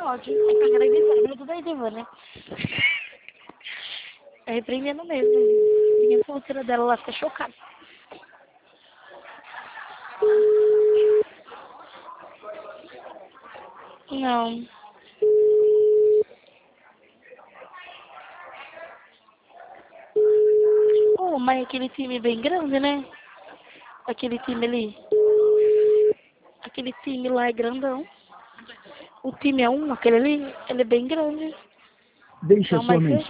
pode. É pra gravidar, tudo aí, né? É repreendendo mesmo. Ninguém falou que dela lá, fica chocada. Não. Oh, mas aquele time é bem grande, né? Aquele time ali. Aquele time lá é grandão. O time é um, aquele ali, ele é bem grande. Deixe a Então, sua mas mensagem.